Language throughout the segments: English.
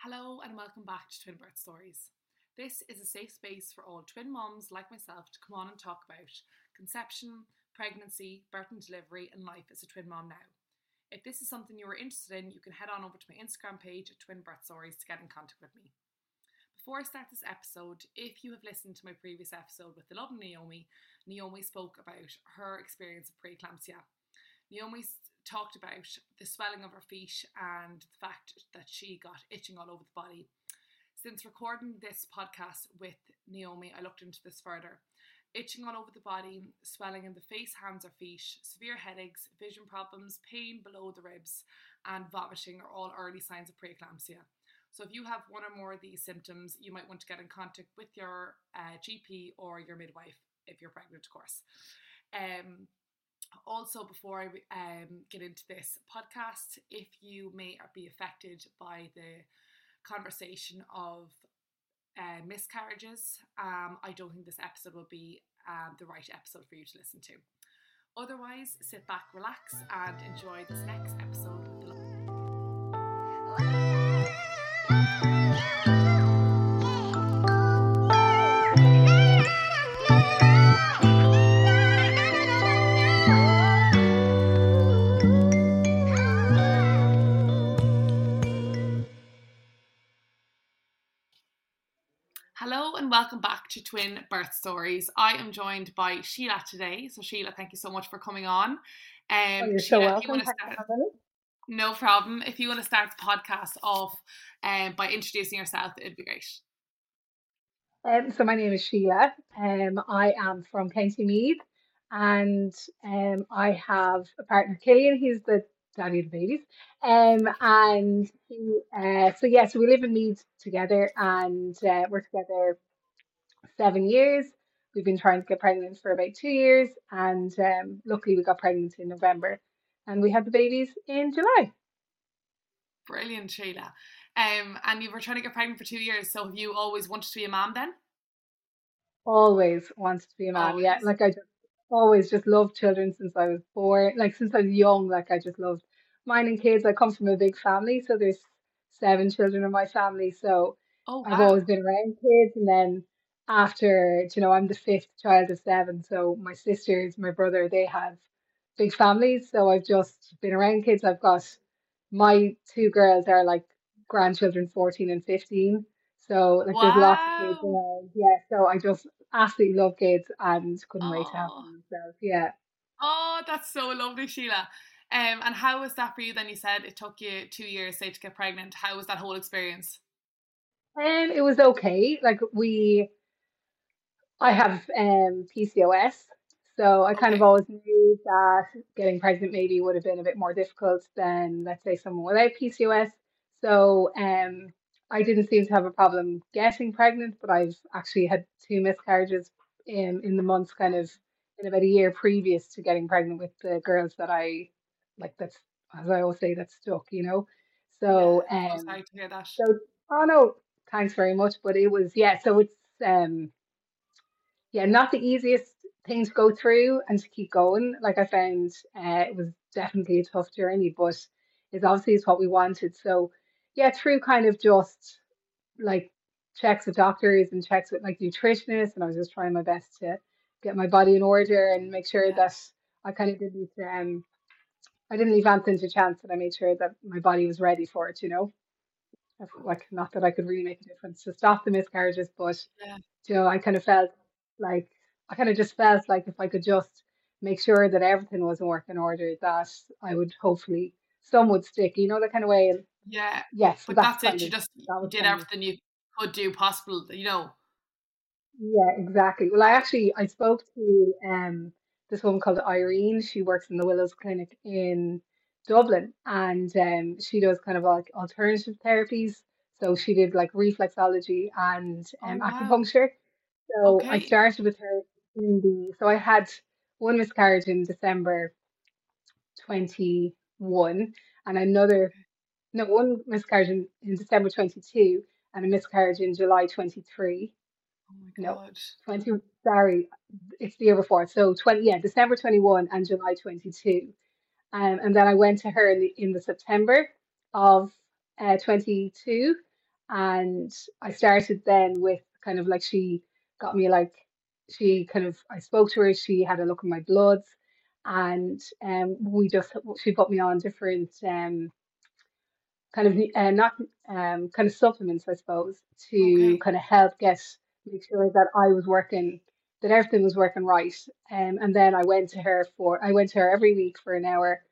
Hello and welcome back to Twin Birth Stories. This is a safe space for all twin moms like myself to come on and talk about conception, pregnancy, birth and delivery, and life as a twin mom now. If this is something you are interested in, you can head on over to my Instagram page at Twin Birth Stories to get in contact with me. Before I start this episode, if you have listened to my previous episode with the lovely Naomi spoke about her experience of preeclampsia. Naomi talked about the swelling of her feet and the fact that she got itching all over the body. Since recording this podcast with Naomi, I looked into this further. Itching all over the body, swelling in the face, hands, or feet, severe headaches, vision problems, pain below the ribs, and vomiting are all early signs of preeclampsia. So if you have one or more of these symptoms, you might want to get in contact with your GP or your midwife if you're pregnant, of course. Also, before I get into this podcast, if you may be affected by the conversation of miscarriages, I don't think this episode will be the right episode for you to listen to. Otherwise, sit back, relax, and enjoy this next episode with the Hello and welcome back to Twin Birth Stories. I am joined by Sheila today. So Sheila, thank you so much for coming on. You're so Sheila, if you welcome. want to Thanks for start, having me. no problem. If you want to start the podcast off by introducing yourself, it'd be great. So my name is Sheila. I am from County Meath, and I have a partner, Killian. He's the daddy of the babies. And so we live in Meath together, and we're together 7 years. We've been trying to get pregnant for about 2 years, and luckily we got pregnant in November, and we had the babies in July. Brilliant, Sheila. And you were trying to get pregnant for 2 years, so have you always wanted to be a mom then? Always wanted to be a mom. Yeah, Always. like I just always just loved children since I was born. Like since I was young, like I just loved minding kids. I come from a big family, so there's 7 children in my family. So Oh, I've always wow. been around kids. And then after, I'm the fifth child of seven. So my sisters, my brother, they have big families. So I've just been around kids. I've got my two girls are like grandchildren, 14 and 15. So like there's lots of kids Wow. around. Yeah, so I just absolutely love kids and couldn't wait to have Oh, them myself. Yeah. oh, that's so lovely, Sheila. And how was that for you then? You said it took you 2 years, say, to get pregnant. How was that whole experience? And it was okay. I have PCOS, so I kind of Okay. always knew that getting pregnant maybe would have been a bit more difficult than, let's say, someone without PCOS. So I didn't seem to have a problem getting pregnant, but I've actually had two miscarriages in the months kind of in about a year previous to getting pregnant with the girls that I like. That's as I always say, that's stuck. Yeah, So so sorry to hear that. so oh no, thanks very much. But it was yeah. So it's yeah, not the easiest thing to go through and to keep going. Like I found it was definitely a tough journey, but it's obviously it's what we wanted. So yeah, through kind of just like checks with doctors and checks with like nutritionists, and I was just trying my best to get my body in order and make sure Yeah, that I kind of I didn't leave anything to chance, and I made sure that my body was ready for it. Like not that I could really make a difference to stop the miscarriages, but yeah, I kind of felt like I kind of just felt like if I could just make sure that everything was in working order, that I would hopefully some would stick, that kind of way. And yeah. yeah, so But that's it. that You was did kind of everything you could do possible. yeah, exactly. Well, I spoke to this woman called Irene. She works in the Willows Clinic in Dublin, and she does kind of like alternative therapies. So she did like reflexology and Oh, wow. acupuncture. So I Okay. started with her so I had one miscarriage in December 21 and another, no, one miscarriage in December 22 and a miscarriage in July 23. Oh my No, God. 20, sorry, it's the year before. So 20, yeah, December 21 and July 22. And then I went to her in the September of 22 And I started then with kind of like she got me like she kind of I spoke to her, she had a look at my bloods, and we just she put me on different kind of not kind of supplements, I suppose, to Okay. kind of help make sure that I was working, that everything was working right. And then I went to her every week for an hour.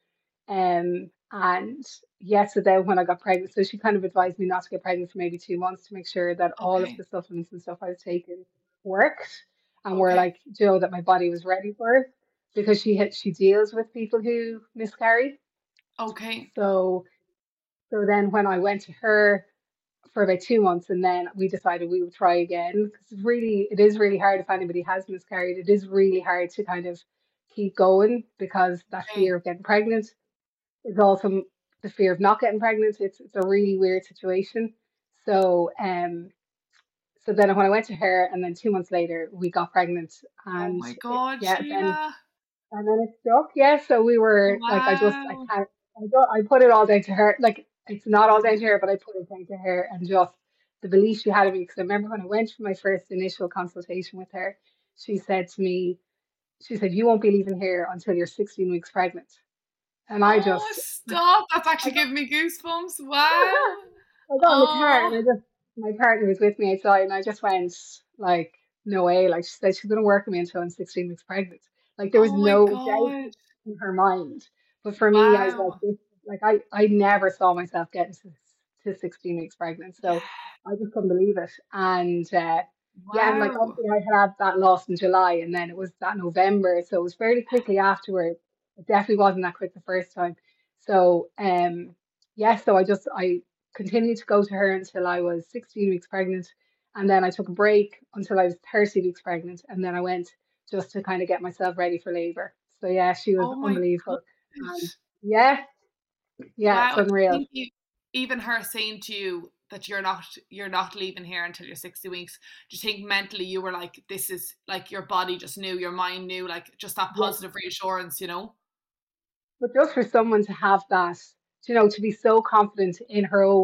And yes, so then when I got pregnant, so she kind of advised me not to get pregnant for maybe 2 months to make sure that all of Okay. the supplements and stuff I was taking worked and were Okay. like, that my body was ready for it because she deals with people who miscarry. Okay. So so then when I went to her for about 2 months, and then we decided we would try again because it is really hard if anybody has miscarried. It is really hard to kind of keep going because that Okay. fear of getting pregnant is also the fear of not getting pregnant. It's a really weird situation. So so then when I went to her, and then 2 months later we got pregnant, Oh and my God, yeah, then Sheila. and then it stuck. Yeah, so we were like, I Wow. can't, I put it all down to her. Like, it's not all Yeah. down to her, but I put it down to her and just the belief she had in me. Because I remember when I went for my first initial consultation with her, she said to me, she said, "You won't be leaving here until you're 16 weeks pregnant." And Oh, stop. That's I actually got, giving me goosebumps. Wow. I got in the car Oh, and my partner was with me outside, and I just went, like, no way. Like, she said she's going to work with me until I'm 16 weeks pregnant. Like, there was oh my no doubt God. in her mind. But for me, I was like, Wow. I never saw myself getting to 16 weeks pregnant. Yeah. So I just couldn't believe it. And yeah, and like Wow. obviously I had that loss in July, and then it was that November. So it was fairly quickly afterwards. It definitely wasn't that quick the first time. So yeah, so I continued to go to her until I was 16 weeks pregnant. And then I took a break until I was 30 weeks pregnant. And then I went just to kind of get myself ready for labor. So yeah, she was Oh my unbelievable. And gosh. yeah, yeah, it's Wow. Do you unreal. think even her saying to you that you're not leaving here until you're 60 weeks, do you think mentally you were like, this is like your body just knew, your mind knew, like just that Yeah. positive reassurance, you know? But just for someone to have that, to be so confident in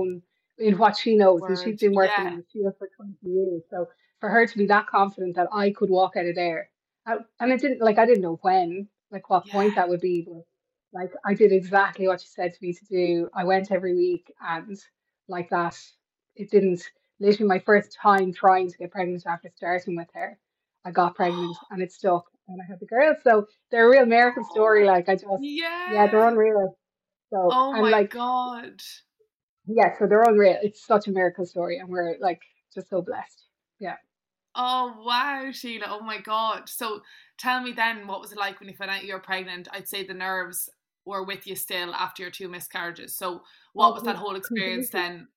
in what she knows, and she's Word. been working in Yeah. the field for 20 years. So for her to be that confident that I could walk out of there, and I didn't know like what Yeah. point that would be, but like I did exactly what she said to me to do. I went every week, and like that, it didn't, literally my first time trying to get pregnant after starting with her, I got pregnant and it stuck and I had the girl. So they're a real miracle story. Oh, Like I just, yeah, they're yeah. unreal. So, Oh and my like, God. yeah, so they're unreal. It's such a miracle story, and we're like just so blessed. Yeah. Oh wow, Sheila. Oh my God. So tell me then, what was it like when you found out you were pregnant? I'd say the nerves were with you still after your two miscarriages. So what was that Oh, whole experience completely. then?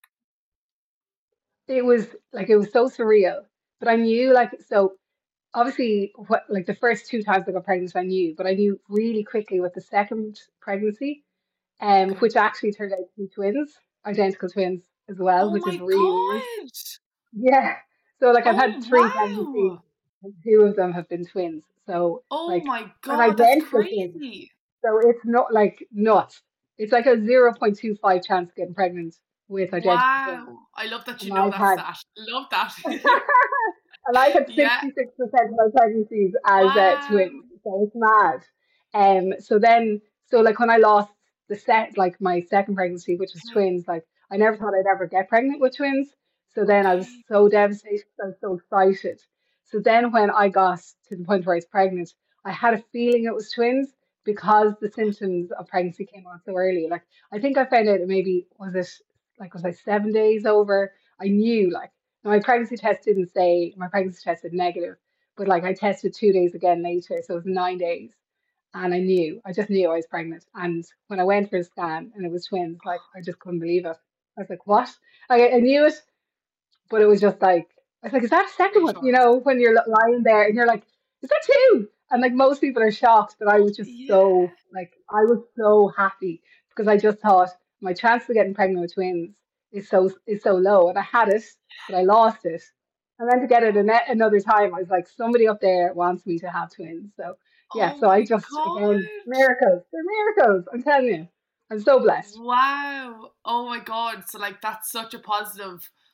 It was like, it was so surreal. But I knew, like, so obviously, what, like the first two times I got pregnant, I knew, but I knew really quickly with the second pregnancy, Okay. which actually turned out to be twins, identical twins as well, Oh which is my really weird. God. Yeah. So like I've had Oh three pregnancies wow. and two of them have been twins. So Oh like my and God, that's identical twins. crazy. So it's not like nuts. It's like a 0.25 chance of getting pregnant with identical twins. Wow. I love that you And know I've that had stat. Love that. and I had Yeah. 66% of my pregnancies as Wow. twins. So it's mad. So then, so like when I lost like my second pregnancy, which was Okay. twins, like I never thought I'd ever get pregnant with twins. So then I was Okay. so devastated. I was so excited. So then when I got to the point where I was pregnant, I had a feeling it was twins because the symptoms of pregnancy came on so early. Like I think I found out maybe was I 7 days over? I knew like my pregnancy test didn't say my pregnancy test said negative, but like I tested 2 days again later, so it was 9 days. And I just knew I was pregnant. And when I went for a scan and it was twins, like I just couldn't believe it. I was like, what? I knew it, but it was just like, I was like, is that a second one? Reassurance. When you're lying there and you're like, is that two? And like most people are shocked, but I Oh was just yeah. I was so happy because I just thought my chance of getting pregnant with twins is so low. And I had it, but I lost it. And then to get it another time, I was like, somebody up there wants me to have twins. So yeah, Oh so I my just, again, God. miracles. They're miracles. I'm telling you. I'm so blessed. Wow. Oh my God. So like that's such a positive.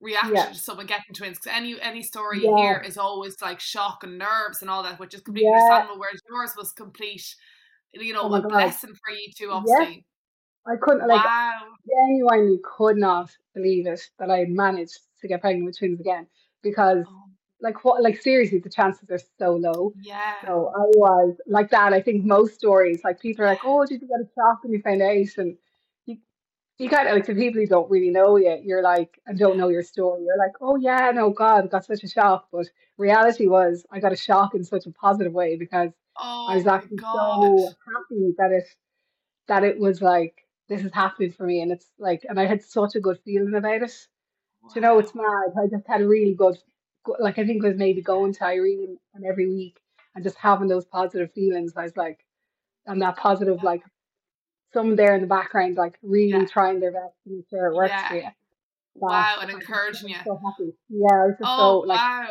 Yeah, reaction to someone getting twins? Because any story you yeah, hear is always like shock and nerves and all that, which is completely yeah. understandable. Whereas yours was complete, Oh my a God. blessing for you two, Yeah, obviously. I couldn't like Wow. genuinely could not believe it that I had managed to get pregnant with twins again because Oh, like seriously the chances are so low. yeah. So I was like that. I think most stories like people are like, Yeah. oh, did you get a shock when you found out? And you you kind of like to people who don't really know you, you're like and don't know your story. You're like, oh yeah, no God, I got such a shock. But reality was I got a shock in such a positive way because I Oh was my actually God. so happy that it was like this is happening for me and it's like and I had such a good feeling about it. Do you know it's Wow. mad. I just had a really like I think it was maybe going to Irene and every week and just having those positive feelings. I was like and that positive like someone there in the background like really Yeah. trying their best to make sure it works Yeah. for you. That Wow. And I encouraging was you. so happy. Yeah, I was just so Oh, like wow.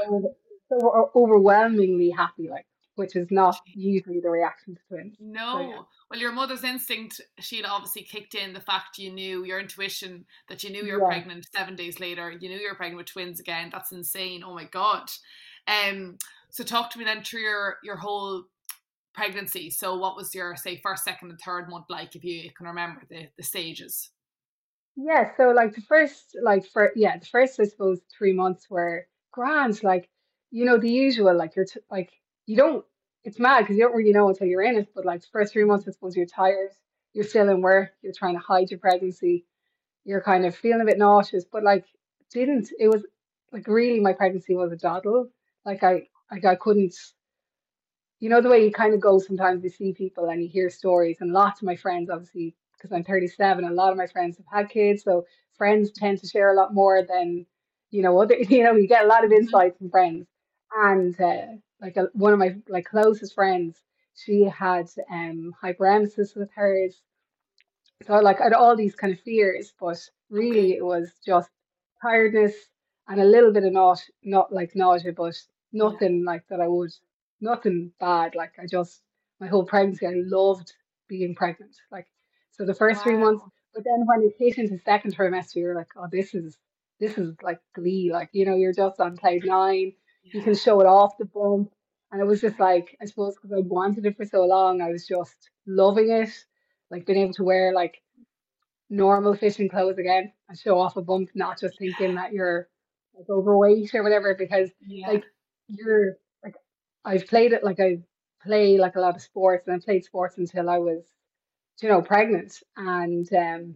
overwhelmingly happy, like which is not usually the reaction to twins. So yeah. No. Well, your mother's instinct, Sheila, obviously kicked in the fact you knew your intuition that you knew you were Yeah. pregnant 7 days later. You knew you were pregnant with twins again. That's insane. Oh my God. Um, so talk to me then through your whole pregnancy. So what was your say first, second, and third month like if you can remember the stages? Yeah, so like the first like for yeah, the first I suppose 3 months were grand, like the usual, like like you don't it's mad because you don't really know until you're in it, but like the first 3 months I suppose you're tired, you're still in work, you're trying to hide your pregnancy, you're kind of feeling a bit nauseous, but like didn't it was like really my pregnancy was a doddle. I couldn't the way you kind of go sometimes you see people and you hear stories and lots of my friends obviously because I'm 37 a lot of my friends have had kids so friends tend to share a lot more than other you get a lot of Mm-hmm. insight from friends and like one of my like closest friends she had hyperemesis with hers so like I had all these kind of fears, but really Okay. it was just tiredness and a little bit of not like nausea, but Yeah. nothing like that nothing bad. Like I just my whole pregnancy I loved being pregnant. Like so the first 3 months, Wow. but then when it hit into second trimester, you're like, oh this is like glee. Like, you're just on cloud nine. You can Yeah. show it off the bump. And it was just like, I suppose because I wanted it for so long, I was just loving it like being able to wear like normal fitting clothes again and show off a bump, not just thinking that you're like overweight or whatever, because Yeah. like you're like I've played it like I play like a lot of sports and I played sports until I was, pregnant and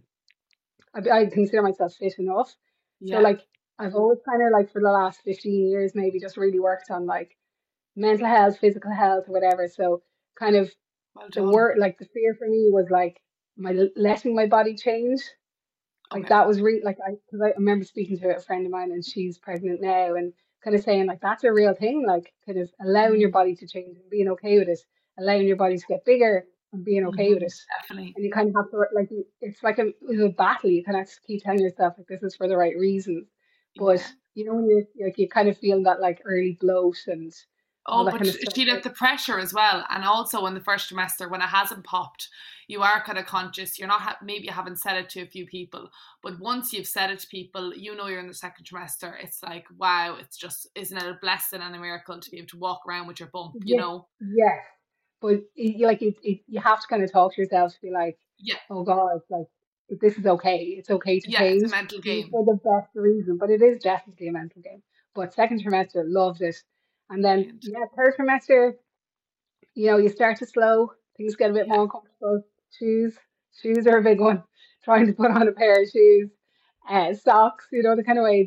I consider myself fit enough. So Yeah. like I've always kind of like for the last 15 years maybe just really worked on like mental health, physical health, or whatever. So kind of Well the done. word like the fear for me was like letting my body change like Okay. that was really like because I remember speaking to a friend of mine and she's pregnant now and kind of saying like that's a real thing like kind of allowing your Mm-hmm. body to change and being okay with it allowing your body to get bigger and being okay with Mm-hmm. it Definitely. and you kind of have to like it's like a battle you kind of have to keep telling yourself like this is for the right reasons but Yeah. when you're like you kind of feel that like early bloat and all Oh, that but kind of stuff Sheila, like, the pressure as well, and also in the first trimester when it hasn't popped, you are kind of conscious. You're not maybe you haven't said it to a few people, but once you've said it to people, you're in the second trimester. It's like wow, it's just isn't it a blessing and a miracle to be able to walk around with your bump? You yeah, know? yes. But like you have to kind of talk to yourself to be like, Yeah, oh God, like this is okay. It's okay to yeah, it's a change. mental Do it game. for the best reason, but it is definitely a mental game. But second trimester, loved it, and then Brilliant. yeah, third trimester, you start to slow. Things get a bit Yeah, more uncomfortable. Shoes, shoes are a big one. Trying to put on a pair of shoes, socks, the kind of way.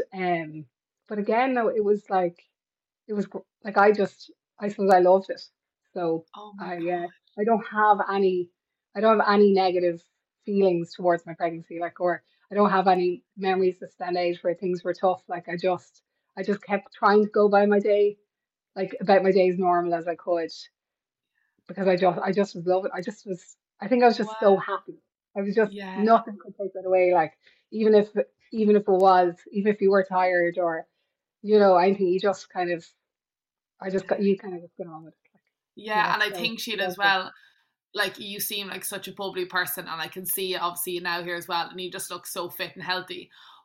But again, no, it was like like I suppose I loved it. So oh my I God. I don't have any I don't have any negative feelings towards my pregnancy, like or I don't have any memories that stand out where things were tough. Like I just kept trying to go by my day, like about my day as normal as I could because I just was loving I think I was just so Wow. happy. I was just Yeah, nothing could take that away. Like even if even if you were tired or anything, you just kind of I just got yeah. you kind of just get on with it. Like, Yeah, and I so think Sheila as loved it. well, like you seem like such a bubbly person and I can see obviously you now here as well and you just look so fit and healthy.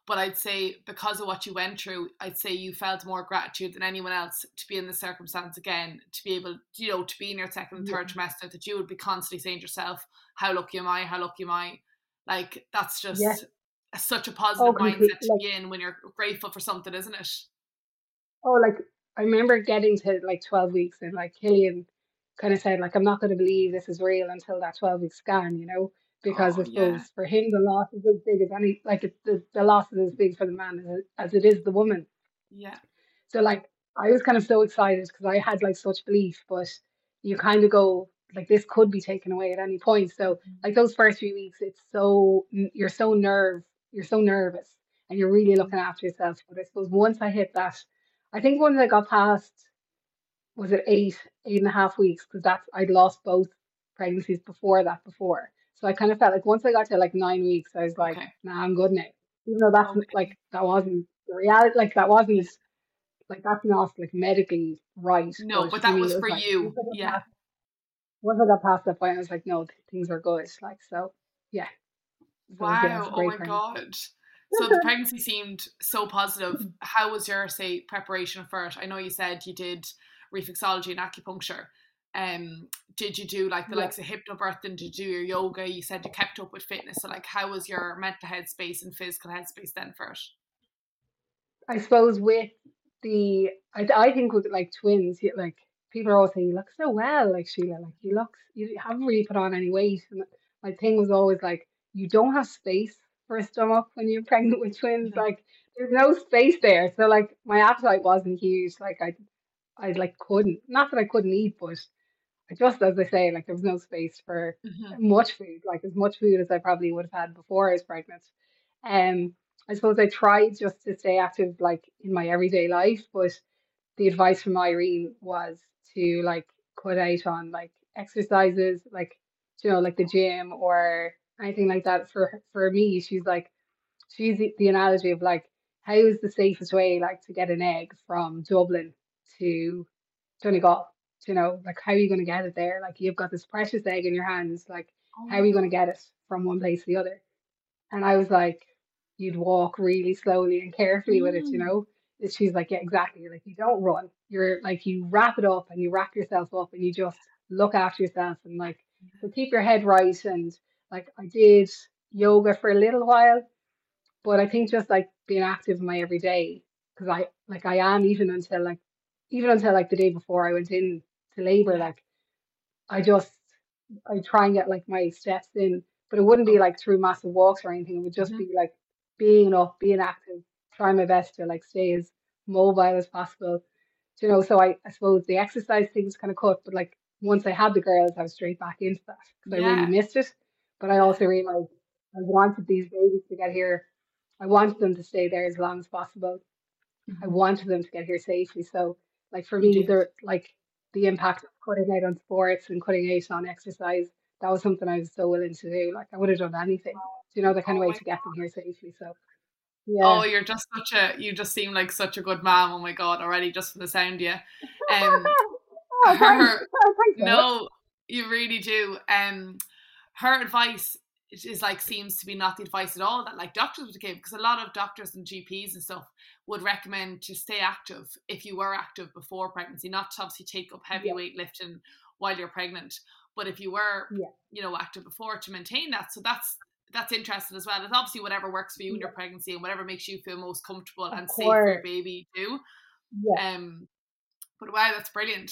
But I'd say because of what you went through, I'd say you felt more gratitude than anyone else to be in the circumstance again, to be able, to be in your second and third trimester, that you would be constantly saying to yourself, how lucky am I? How lucky am I? Like, that's just such a positive mindset to be in when you're grateful for something, isn't it? Oh, like I remember getting to like 12 weeks and like Killian kind of said, like, I'm not going to believe this is real until that 12-week scan, because Oh, I yeah. suppose for him, the loss is as big as any, like the loss is as big for the man as it is the woman. Yeah. So like I was kind of so excited because I had like such belief, but you kind of go like this could be taken away at any point. So like those first few weeks, it's so you're so nervous, and you're really looking after yourself. But I suppose once I hit that, I think once I got past, was it 8.5 weeks? Because that's I'd lost both pregnancies before that before. So I kind of felt like once I got to like 9 weeks, I was like, Okay. nah, I'm good now. Even though that's Okay. like that wasn't the reality, like that wasn't Yeah. like that's not like medically right, No, but but for that me was it was for like you. Yeah. once I got past that point, I was like, no, things are good. Like so, yeah. So yeah, it was Wow. a Oh great my pregnancy. God. So the pregnancy seemed so positive. How was your, say, preparation for it? I know you said you did reflexology and acupuncture. Did you do like the Yeah, likes of hypnobirthing? Did you do your yoga? You said you kept up with fitness. So like, how was your mental headspace and physical headspace then for it? I suppose with I think with like twins, like people are always saying you look so well, like Sheila, like you haven't really put on any weight. And my thing was always like you don't have space for a stomach when you're pregnant with twins. Mhm. Like there's no space there. So like my appetite wasn't huge. Like I like couldn't, not that I couldn't eat, but I just as I say, like there was no space for Mhm. much food, like as much food as I probably would have had before I was pregnant. Um, I suppose I tried just to stay active like in my everyday life, but the advice from Irene was to like cut out on like exercises, like like the gym or anything like that. For me, she's the analogy of like how is the safest way like to get an egg from Dublin to Donegal? Like how are you going to get it there? Like you've got this precious egg in your hands. Like how are you going to Oh. get it from one place to the other? And I was like, you'd walk really slowly and carefully with it, Mm. And she's like, yeah, exactly. Like you don't run. You're like you wrap it up and you wrap yourself up and you just look after yourself and like so keep your head right. And like I did yoga for a little while, but I think just like being active in my everyday, because I am even until like the day before I went in to labor, Yeah. like I just I try and get like my steps in, but it wouldn't be Okay. like through massive walks or anything. It would just Mhm. be like being up, being active, trying my best to like stay as mobile as possible. So I suppose the exercise thing was kind of cut, but like once I had the girls, I was straight back into that because I really Yeah. missed it. But I Yeah. also realized I wanted these babies to get here. I wanted them to stay there as long as possible. I Mhm. wanted them to get here safely. So, like for You me, did. they're like the impact of cutting out on sports and cutting out on exercise. That was something I was so willing to do. Like I would have done anything, the kind of Oh way my to get them here safely. So, Oh, yeah. you're just you just seem like such a good mom. Oh my God, already just from the sound of you. Um, Oh, thanks. her, Oh, thanks, Sarah. no, you really do. Her advice is like seems to be not the advice at all that like doctors would give, because a lot of doctors and GPs and stuff would recommend to stay active if you were active before pregnancy, not to obviously take up heavy Yeah, weight lifting while you're pregnant, but if you were, yeah, active before, to maintain that. So that's interesting as well. It's obviously whatever works for you in your yeah. pregnancy and whatever makes you feel most comfortable Of and safe for your course. baby too. Yeah. Um, but wow, that's brilliant.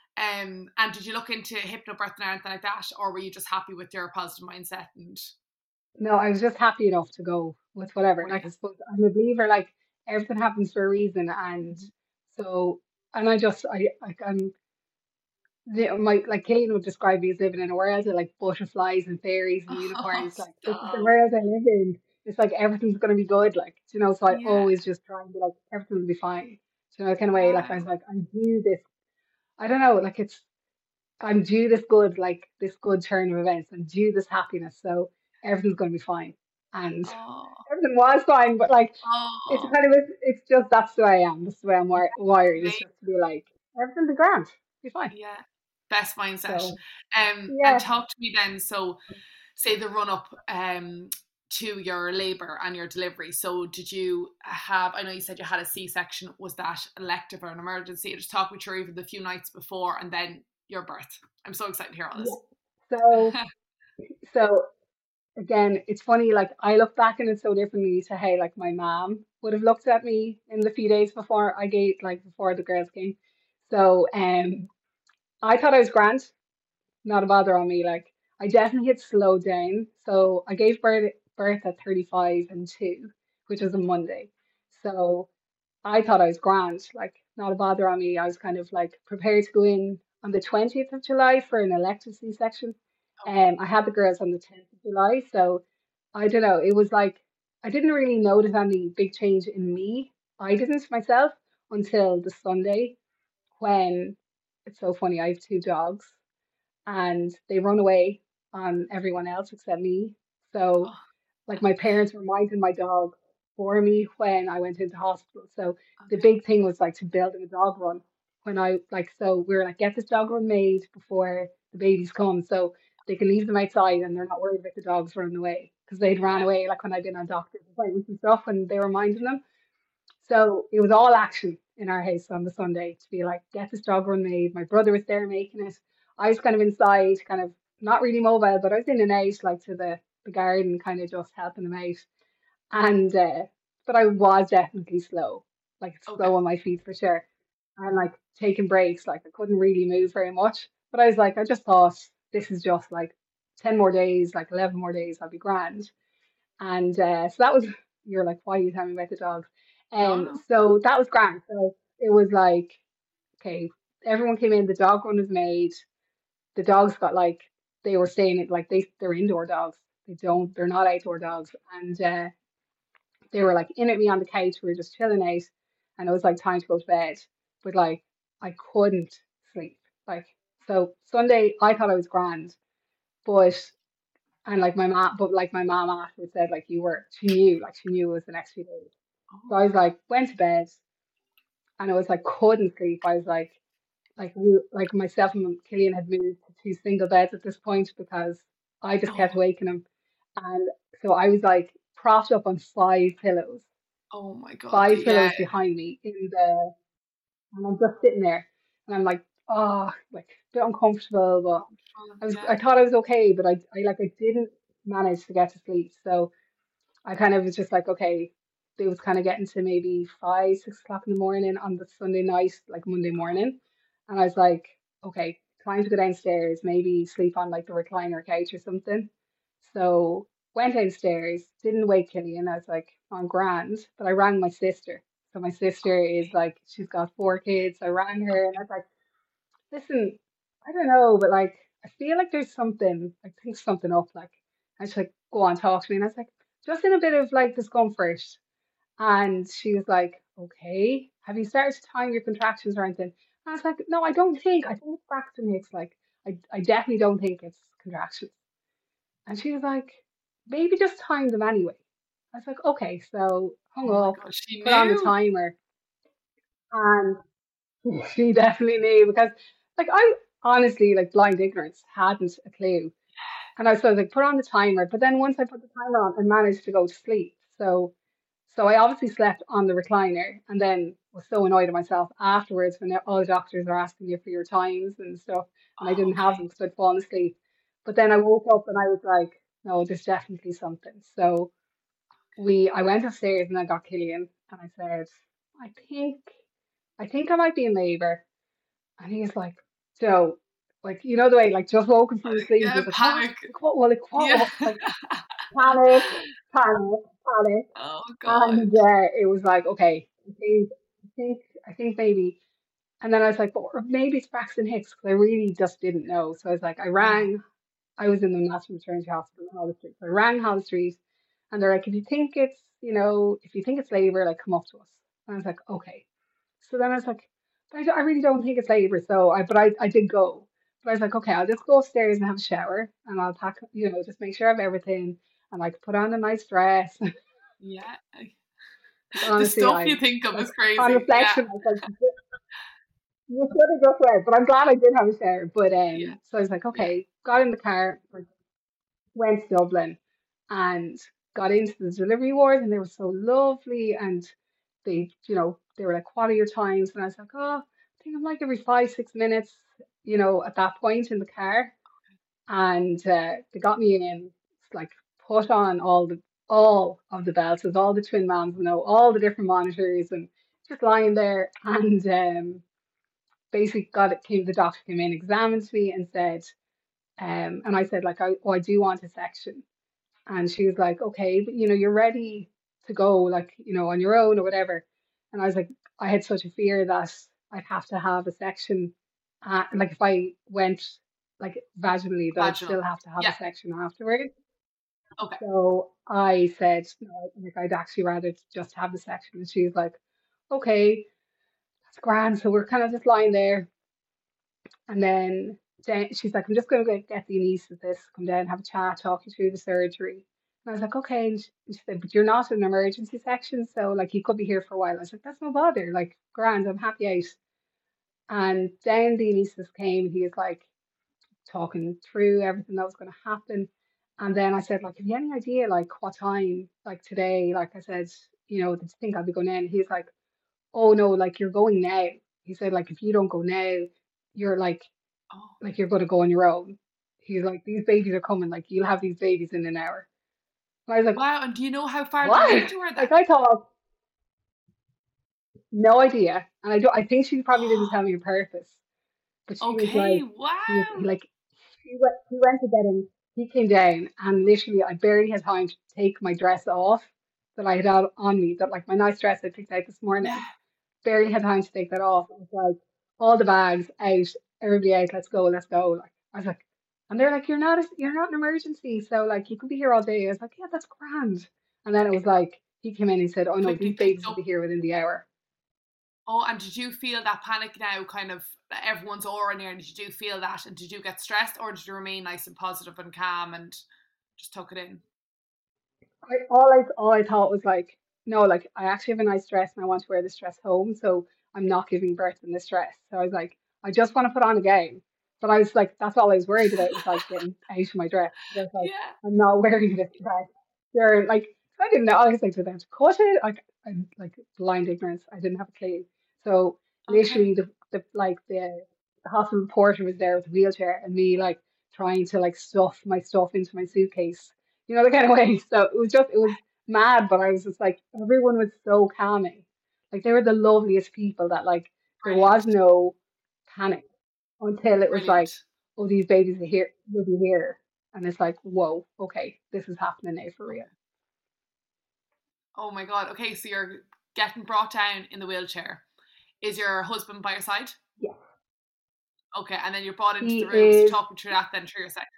And did you look into hypnobirthing or anything like that, or were you just happy with your positive mindset and No, I was just happy enough to go with whatever. Like I brilliant? suppose I'm a believer. Like everything happens for a reason, and Mhm. so and I just I like I'm my like Killian would describe me as living in a world of like butterflies and fairies and Oh, unicorns. Like this is the stop. world I live in. It's like everything's gonna be good. Like so I Yeah. always just try and be like everything will be fine. Kind of way. Like I was Wow. like I'm due this. I don't know. Like I'm due this good this good turn of events. I'm due this happiness. So everything's gonna be fine. And Oh. everything was fine. But like it's Oh. kind of it's just that's the way I am. That's the way I'm wired. Is Amazing. just to be like everything's be grand. Be fine. Yeah. Best mindset. So And yeah. talk to me then. So say the run up to your labour and your delivery. So did you have, I know you said you had a C-section, was that elective or an emergency? Just talk me through even the few nights before and then your birth. I'm so excited to hear all Yeah. this. So, so again, it's funny, like I look back and it's so differently to how like my mom would have looked at me in the few days before I gave, like before the girls came. So, I thought I was grand, not a bother on me. Like I definitely had slowed down. So I gave birth at 35 and 2, which was a Monday. So I thought I was grand, like not a bother on me. I was kind of like prepared to go in on the 20th of July for an elective C-section. Okay. I had the girls on the 10th of July, so I don't know. It was like I didn't really notice any big change in me. I didn't myself until the Sunday when it's so funny. I have two dogs and they run away on everyone else except me. So Oh, like my parents reminded my dog for me when I went into hospital. So the okay. big thing was like to building a dog run when I like so we were like get this dog run made before the babies come so they can leave them outside and they're not worried about the dogs running away because they'd ran Yeah. away like when I'd been on doctor's appointments and stuff and they were minding them. So it was all action in our house on the Sunday to be like, get this dog run made. My brother was there making it. I was kind of inside, kind of not really mobile, but I was in and out, like to the garden, kind of just helping them out. And but I was definitely slow, like Okay. slow on my feet for sure. And like taking breaks, like I couldn't really move very much. But I was like, I just thought this is just like 10 more days, like 11 more days, I'll be grand. And so that was, you're like, why are you telling me about the dogs? No, no. So that was grand. So it was like, okay, everyone came in, the dog run was made. The dogs got like, they were staying it like they're indoor dogs. They're not outdoor dogs. And they were like in at me on the couch. We were just chilling out. And it was like time to go to bed. But like, I couldn't sleep. Like, so Sunday, I thought I was grand. But and like my mom, but like my mom afterwards said, like she knew it was the next few days. So Oh, I was like, went to bed, and I was like, couldn't sleep. I was like myself and Killian had moved to two single beds at this point because I just kept oh, waking him, and so I was like propped up on oh my God. five Yeah. pillows behind me and I'm just sitting there, and I'm like, oh, like a bit uncomfortable, but Yeah. I thought I was okay, but I didn't manage to get to sleep, so. I kind of was just like, okay, it was kind of getting to maybe 5, 6 o'clock in the morning on the Sunday night, like Monday morning. And I was like, okay, time to go downstairs, maybe sleep on like the recliner couch or something. So went downstairs, didn't wake Killian. I was like, I'm grand. But I rang my sister. So my sister is like, she's got 4 kids. I rang her and I was like, listen, I don't know, but like I feel like there's something, I think something up, like and she's like, go on, talk to me. And I was like, just in a bit of like discomfort. And she was like, okay, have you started to time your contractions or anything? And I was like, no, I think it's Braxton Hicks. Like, I definitely don't think it's contractions. And she was like, maybe just time them anyway. I was like, okay, so hung Oh my up, God. She put on the knew. timer, and she definitely knew because like I honestly like blind ignorance hadn't a clue. And I sort of like put on the timer, but then once I put the timer on, I managed to go to sleep. So I obviously slept on the recliner and then was so annoyed at myself afterwards when all the doctors are asking you for your times and stuff, and I Oh, didn't have okay. them because I'd fallen asleep. But then I woke up and I was like, no, there's definitely something. So I went upstairs and I got Killian and I said, I think I think I might be in labor. And he was like, so, like, you know, the way, like, just woken from his sleep, he Yeah, was like, what? panic. Like, what? Well, like, Yeah. what? Like, panic, panic, panic. Oh God. And it was like, okay, I think, I think maybe. And then I was like, but or maybe it's Braxton Hicks, because I really just didn't know. So I was like, Yeah. I was in the National Maternity Hospital in Holly Street. So I rang Holly Street, and they're like, if you think it's, if you think it's labor, like, come up to us. And I was like, okay. So then I was like, but I really don't think it's labor. I did go. But I was like, okay, I'll just go upstairs and have a shower and I'll pack, just make sure I have everything and like put on a nice dress. Yeah. But The honestly, stuff you I think of like is on crazy. Yeah. reflection, I was like, you should have just went. But I'm glad I did have a shower. But Yeah. so I was like, Yeah. okay, got in the car, like, went to Dublin, and got into the delivery ward and they were so lovely and they were like, what are your times? And I was like, oh, I think I'm like every 5, 6 minutes, at that point in the car. And they got me in, like put on all of the belts, with all the twin moms, all the different monitors, and just lying there. And basically the doctor came in, examined me, and said, and I said like, I do want a section. And she was like, okay, but you're ready to go, like, on your own or whatever. And I was like, I had such a fear that I'd have to have a section. Like if I went like vaginally, that I'd Vaginal. still have to have a Yeah. section afterwards. Okay. So I said, no, like I'd actually rather just have the section. And she was like, okay, that's grand. So we're kind of just lying there. And then she's like, I'm just going to get the anaesthetist, come down, have a chat, talk you through the surgery. And I was like, okay. And she said, but you're not in an emergency section, so like you could be here for a while. I was like, that's no bother, like grand, I'm happy out. And then the anaesthetist came, and he was like talking through everything that was going to happen. And then I said, like, have you any idea, like, what time, like today? Like I said, did you think I'll be going in? He's like, oh no, like you're going now. He said, like, if you don't go now, you're Oh. like you're gonna go on your own. He's like, these babies are coming, like you'll have these babies in an hour. And I was like, Wow. And do you know how far they're what? into her then? Like I thought, no idea. And I think she probably didn't tell me on purpose. But she was Okay. like, Wow. like, he went to get him. He came down, and literally, I barely had time to take my dress off that I had on me, that like my nice dress I picked out this morning. Yeah. Barely had time to take that off. It was like all the bags out, everybody out, let's go, let's go. Like I was like, and they're like, you're not an emergency, so like you can be here all day. I was like, yeah, that's grand. And then it was like he came in and he said, oh no, Quickly these picked babies will up. be here within the hour. Oh, and did you feel that panic now, kind of that everyone's aura near? Did you feel that, and did you get stressed, or did you remain nice and positive and calm and just took it in? All I thought was like, no, like I actually have a nice dress and I want to wear this dress home, so I'm not giving birth in this dress. So I was like, I just want to put on a gown. But I was like, that's all I was worried about, was like getting out of my dress. I was like, Yeah. I'm not wearing this dress. They're like, I didn't know. I was like, to them to cut it. I'm like blind ignorance. I didn't have a clue. So literally, Okay. the hospital porter was there with a wheelchair, and me like trying to like stuff my stuff into my suitcase, the kind of way. So it was mad, but I was just like, everyone was so calming. Like they were the loveliest people, that like there was Brilliant. no panic until it was like, Brilliant. oh, these babies are here, will be here. And it's like, whoa, okay, this is happening now for real. Oh my God. Okay, so you're getting brought down in the wheelchair. Is your husband by your side? Yeah. Okay, and then you're brought into He the room. So is, talk me through that then, through your section.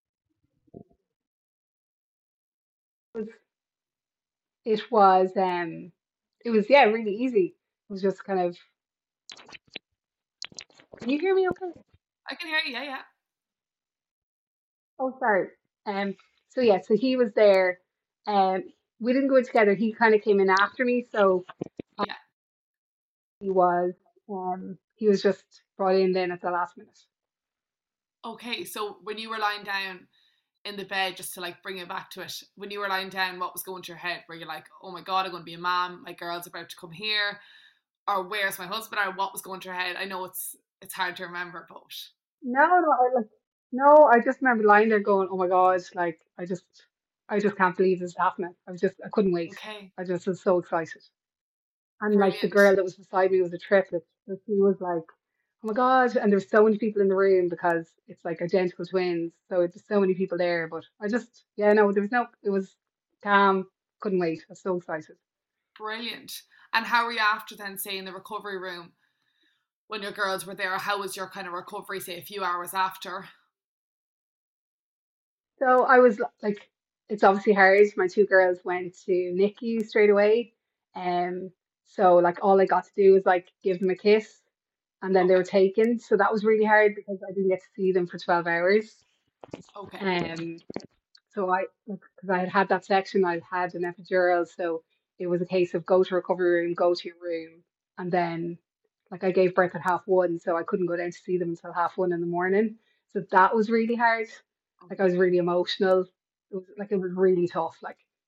it was, yeah, really easy. It was just kind of, can you hear me okay? I can hear you. Yeah, yeah. Oh, sorry. Um, so yeah, so he was there. Um, we didn't go in together. He kind of came in after me, so Yeah. he was, he was just brought in then at the last minute. Okay, so when you were lying down in the bed, just to like bring it back to it, when you were lying down, what was going to your head? Were you like, oh my God, I'm going to be a mom, my girl's about to come here, or where's my husband, or what was going to your head? I know it's hard to remember, but No, I just remember lying there going, "Oh my God!" Like I just can't believe this is happening. I couldn't wait. okay, I just was so excited. And like the brilliant, girl that was beside me was a triplet, so she was like, "Oh my God!" And there's so many people in the room because it's like identical twins, so there's so many people there. But yeah, no, there was no, it was calm. Couldn't wait. I was so excited. brilliant. And how were you after then, say in the recovery room when your girls were there? How was your kind of recovery, say a few hours after? So I was like, it's obviously hard. My two girls went to NICU straight away. Um, so like all I got to do was like give them a kiss, and then they Okay, were taken. So that was really hard because I didn't get to see them for 12 hours. okay, Um, so because I had had that section, I'd had an epidural, so it was a case of go to recovery room, go to your room, and then like I gave birth at 1:30, so I couldn't go down to see them until 1:30 in the morning. So that was really hard. Like I was okay. really emotional. It was really tough, like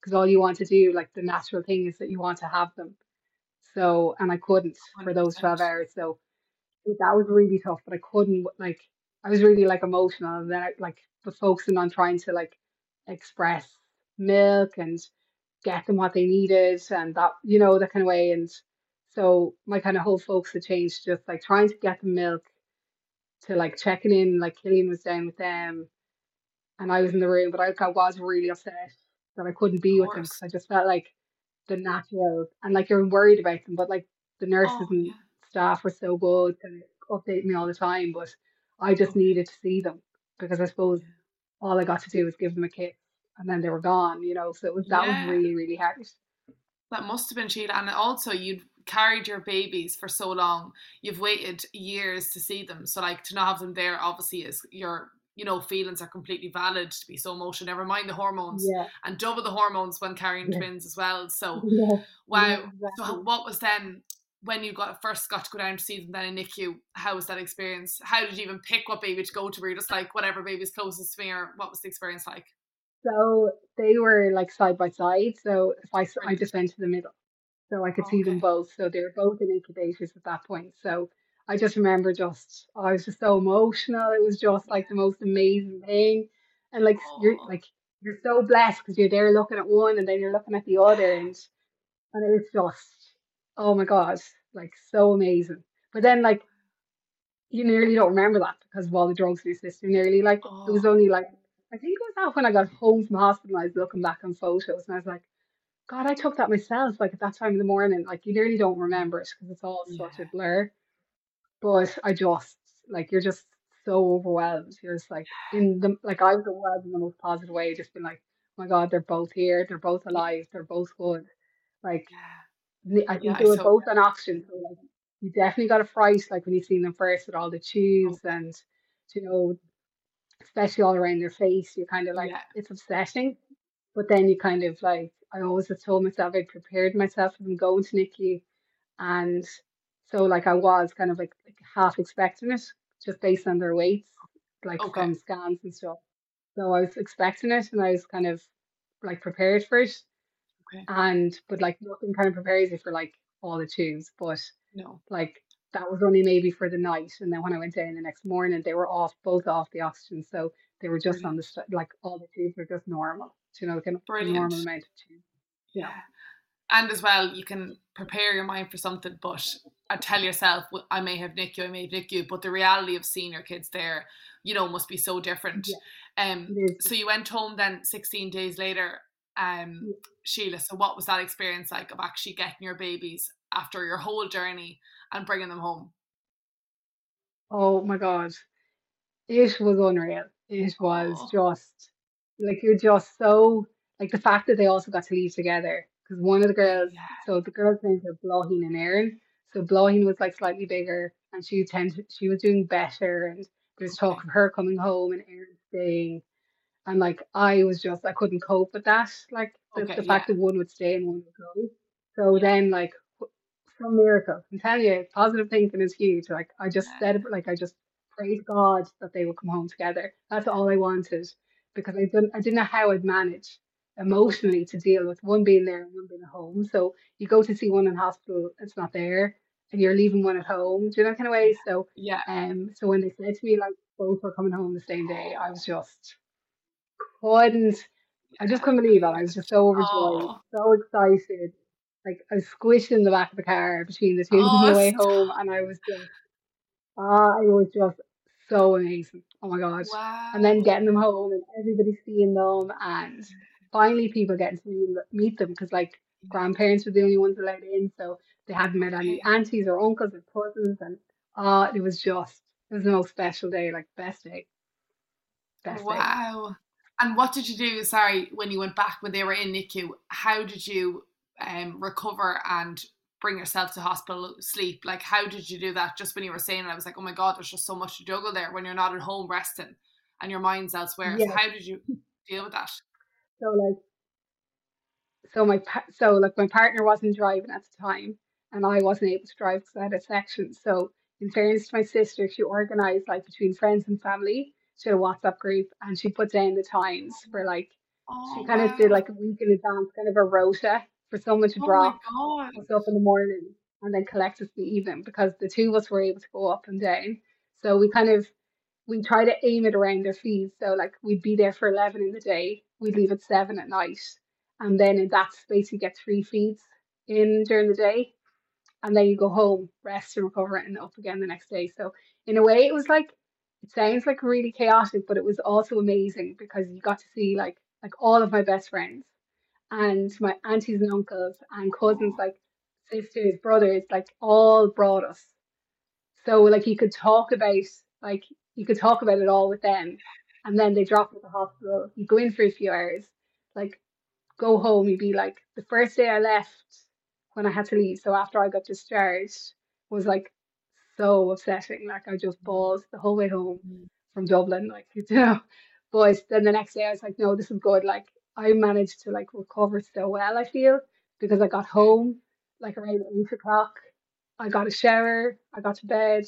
because all you want to do, like the natural thing is that you want to have them. So, and I couldn't for those 12 100%. hours. So that was really tough, but I couldn't like I was really like emotional and then I like was focusing on trying to like express milk and get them what they needed and that that kind of way. And so my kind of whole focus had changed to just like trying to get them milk to like checking in, like Killian was down with them and I was in the room, but I was really upset that I couldn't Of be with them because course. I just felt like the natural and like you're worried about them, but like the nurses Oh, and yeah. staff were so good to update me all the time, but I just Okay. needed to see them because I suppose Yeah. all I got to do was give them a kiss and then they were gone, so that was Yeah. really, really hard. That must have been Sheila. And also, you'd carried your babies for so long. You've waited years to see them. So, like, to not have them there obviously is your, feelings are completely valid to be so emotional. Never mind the hormones Yeah, and double the hormones when carrying yeah, twins as well. So, yeah, yeah, wow. So, exactly. what was then when you first got to go down to see them then in NICU? How was that experience? How did you even pick what baby to go to? Were you just like, whatever baby's closest to me, or what was the experience like? So they were like side by side. So if I Brilliant. just went to the middle. So I could see them Okay. both. So they were both in incubators at that point. So I just remember I was just so emotional. It was just like the most amazing thing. And Oh, you're so blessed because you're there looking at one and then you're looking at the other and it was just oh my God, like so amazing. But then like you nearly don't remember that because of all the drugs in your system. Nearly like it oh, was only like I think it was that when I got home from hospital I was looking back on photos and I was like God, I took that myself, like at that time in the morning. Like you nearly don't remember it because it's all such a yeah. blur. But I just like you're just so overwhelmed. You're just like in the like I was overwhelmed in the most positive way, just been like, oh my God, they're both here, they're both Yeah. alive, they're both good. Like Yeah. I Yeah. think I they were so both on oxygen, so like you definitely got a fright like when you seen them first with all the okay. tubes and you know, especially all around their face, you're kind of like Yeah. it's upsetting. But then you kind of like, I always have told myself I prepared myself for them going to NICU. And so like I was kind of like half expecting it just based on their weights, like Okay. from scans and stuff. So I was expecting it and I was kind of like prepared for it. Okay. But like nothing kind of prepares you for like all the tubes. But No. like that was only maybe for the night. And then when I went down the next morning, they were both off the oxygen. So they were just on Brilliant. like all the tubes were just normal, kind of the Brilliant. normal amount of tubes. Yeah. And as well, you can prepare your mind for something, but I tell yourself, I may have NICU, I may have NICU, but the reality of seeing your kids there, must be so different. Yeah, it is. So you went home then 16 days later, um, Yeah. Sheila. So what was that experience like of actually getting your babies after your whole journey and bringing them home? Oh my God. It was unreal. It was Oh, just like you're just so like the fact that they also got to leave together because one of the girls, yeah. so the girls' names are Blaheen and Erin. So Blaheen was like slightly bigger and she was doing better and there's talk Okay. of her coming home and Erin staying. And like I couldn't cope with that. Like the Okay. Yeah. fact that one would stay and one would go. So Yeah. then like some miracle. I'm telling you, positive thinking is huge. Like I just Yeah. said like I just prayed God that they would come home together. That's all I wanted because I didn't know how I'd manage Okay. emotionally to deal with one being there and one being at home. So you go to see one in hospital, it's not there, and you're leaving one at home. Do you know that kind of way? So Yeah. so when they said to me like both were coming home the same day, I Oh, was just couldn't I just yeah. couldn't believe it. I was just so overjoyed, Oh, so excited. Like I was squished in the back of the car between the two on the oh, way home, and I was just so amazing. Oh my God. And then wow. getting them home and everybody seeing them and finally people getting to meet them because like Yeah. grandparents were the only ones allowed in, so they hadn't met any Okay. aunties or uncles or cousins and it was the most special day, like best day. Wow. And what did you do, sorry, when you went back when they were in NICU? How did you recover and bring yourself to hospital sleep? Like, how did you do that? Just when you were saying it, I was like, oh my God, there's just so much to juggle there when you're not at home resting and your mind's elsewhere. So, Yeah. how did you deal with that? So like so my partner wasn't driving at the time, and I wasn't able to drive because I had a section. So in fairness to my sister, she organised like between friends and family. She had a WhatsApp group, and she put down the times for like She Oh kind of did wow. like a week in advance, kind of a rota for someone to Oh my drop God. us up in the morning and then collect us in the evening because the two of us were able to go up and down. So we try to aim it around their fees. So like we'd be there for 11 in the day, we'd leave at 7 at night, and then in that space you get 3 feeds in during the day, and then you go home, rest and recover, and up again the next day. So in a way, it was like it sounds like really chaotic, but it was also amazing because you got to see like all of my best friends and my aunties and uncles and cousins, Oh, like sisters, brothers, like all brought us. So like like you could talk about it all with them, and then they drop you at the hospital. You go in for a few hours, like go home. You'd be like the first day I left when I had to leave. So after I got discharged was like so upsetting. Like I just bawled the whole way home mm, from Dublin, like you know. But then the next day I was like, no, this is good. Like I managed to like recover so well, I feel, because I got yeah. home like around 8 o'clock. I got a shower, I got to bed,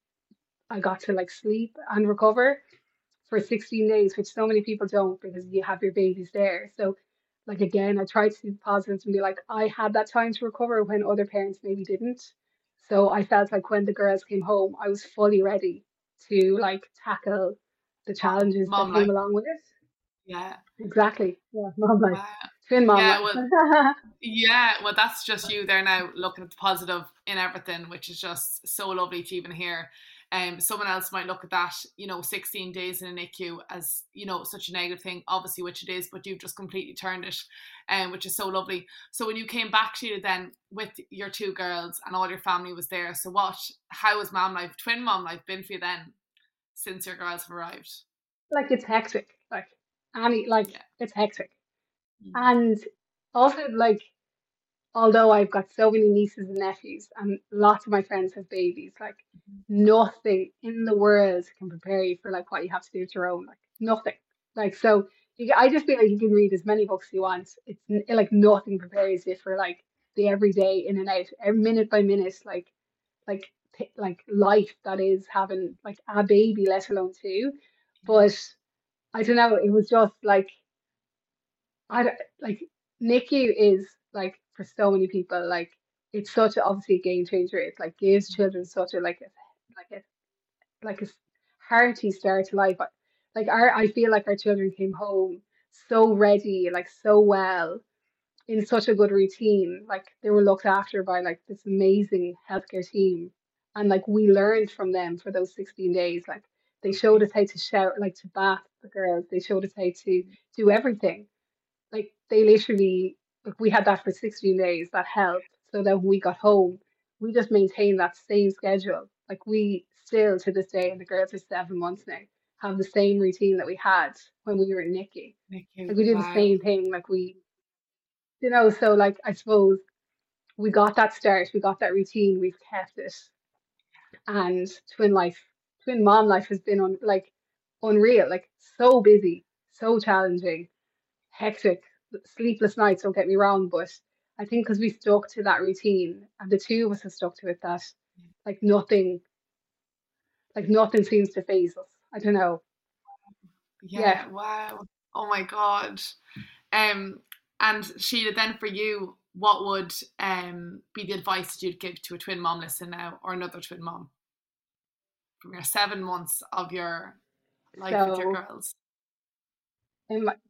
I got to like sleep and recover for 16 days, which so many people don't because you have your babies there. So, like, again, I tried to see the positives and be like, I had that time to recover when other parents maybe didn't. So, I felt like when the girls came home, I was fully ready to like tackle the challenges that Mom came life. along with it. Yeah. Exactly. Yeah, mom life, Wow. twin mom Yeah. life. Well, yeah. Well, that's just you there now looking at the positive in everything, which is just so lovely to even hear. Someone else might look at that, 16 days in a NICU as, such a negative thing, obviously, which it is, but you've just completely turned it, which is so lovely. So when you came back, Sheila, then with your two girls and all your family was there, so how has mom life, twin mom life been for you then since your girls have arrived? Like, it's hectic. Like, Annie, like, Yeah. it's hectic. Mm. And also, like, although I've got so many nieces and nephews, and lots of my friends have babies, like nothing in the world can prepare you for like what you have to do with your own, like nothing. Like so, I just feel like you can read as many books you want. Like nothing prepares you for like the everyday in and out, every minute by minute, like like life that is having like a baby, let alone two. But I don't know, it was just like I don't, like NICU is like for so many people like it's such a obviously a game changer. It like gives children such a like a like a hearty start to life. Like I feel like our children came home so ready, like so well in such a good routine. Like they were looked after by like this amazing healthcare team, and like we learned from them for those 16 days. Like they showed us how to shower, like to bath the girls. They showed us how to do everything like they literally like we had that for 16 days that helped so that when we got home we just maintained that same schedule like we still to this day and the girls are 7 months now have the same routine that we had when we were in Nikki NICU. like we do the Wow. same thing like we so like I suppose we got that start we got that routine we've kept it and twin mom life has been unreal like so busy so challenging hectic, sleepless nights, don't get me wrong, but I think because we stuck to that routine and the two of us have stuck to it that like nothing nothing seems to phase us. I don't know. Yeah. Yeah. Wow. Oh my God. Um, and Sheila, then for you, what would be the advice that you'd give to a twin mom listening now, or another twin mom from your 7 months of your life with your So girls? in my,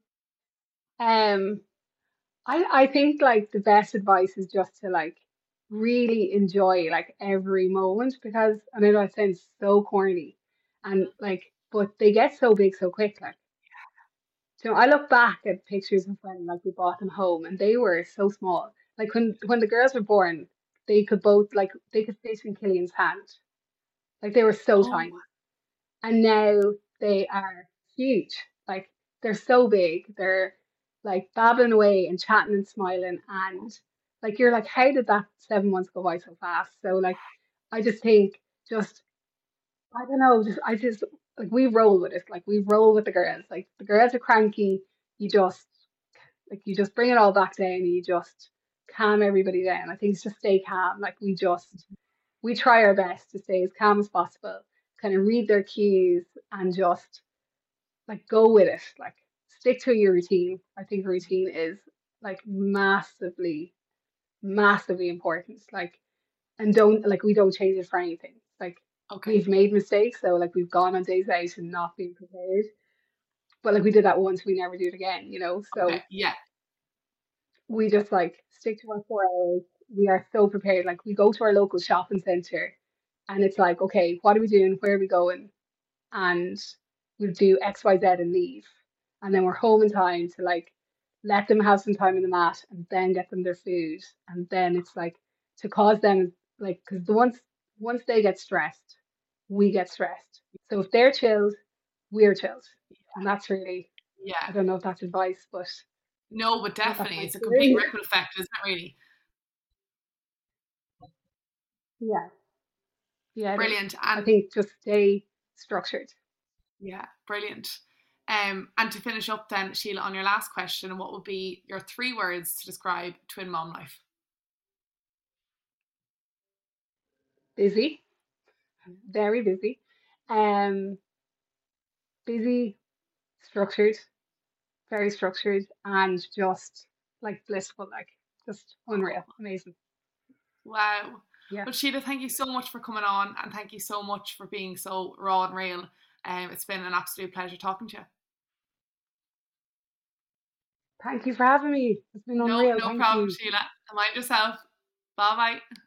um I think like the best advice is just to like really enjoy like every moment because I know that sounds so corny and like but they get so big so quick like so I look back at pictures of when like we bought them home and they were so small. Like when the girls were born, they could fit in Killian's hand. Like they were so Oh, tiny. And now they are huge. Like they're so big. They're like babbling away and chatting and smiling and like you're like, how did that 7 months go by so fast? So like I just think just I don't know, just like we roll with it. Like we roll with the girls. Like the girls are cranky. You just you just bring it all back down and you just calm everybody down. I think it's just stay calm. Like we try our best to stay as calm as possible, kind of read their cues and just like go with it. Like stick to your routine. I think routine is like massively important. Like, and don't like we don't change it for anything. Like Okay. we've made mistakes, so like we've gone on days out and not been prepared. But like we did that once, we never do it again, you know? Okay. So Yeah. we just like stick to our 4 hours. We are so prepared. Like we go to our local shopping center and it's like, okay, what are we doing? Where are we going? And we'll do X, Y, Z and leave. And then we're home in time to like let them have some time in the mat and then get them their food. And then it's like to cause them like because once they get stressed, we get stressed. So if they're chilled, we're chilled. And that's really, Yeah. I don't know if that's advice, No, but that's definitely, my it's a complete experience. ripple effect, isn't it? Really Yeah, yeah, it is. brilliant. I And think just stay structured. yeah, brilliant. And to finish up, then, Sheila, on your last question, what would be your 3 words to describe twin mom life? Busy, very busy. Um, busy, structured, very structured, and just like blissful, like just unreal, Oh, amazing. wow. Yeah. Well, Sheila, thank you so much for coming on, and thank you so much for being so raw and real. It's been an absolute pleasure talking to you. Thank you for having me. It's been No, unreal. no Thank problem, you. Sheila. Mind yourself. Bye bye.